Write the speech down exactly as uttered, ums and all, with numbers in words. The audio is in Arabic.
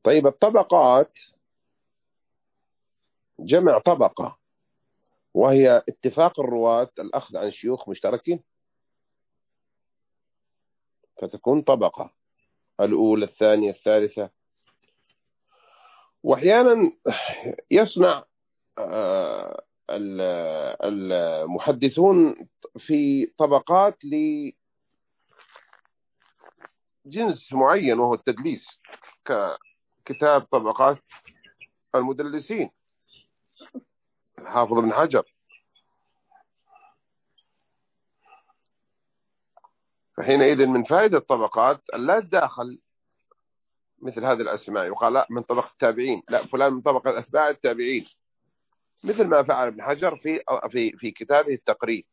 طيب الطبقات جمع طبقة، وهي اتفاق الرواة الأخذ عن شيوخ مشتركين، فتكون طبقة الأولى الثانية الثالثة. وأحيانا يصنع آه، المحدثون في طبقات لجنس معين وهو التدليس، ككتاب طبقات المدلسين الحافظ ابن حجر. فحينئذ من فائدة الطبقات لا تداخل مثل هذه الأسماء، يقال لا من طبقة التابعين، لا فلان من طبقة أتباع التابعين، مثل ما فعل ابن حجر في في في كتابه التقريب.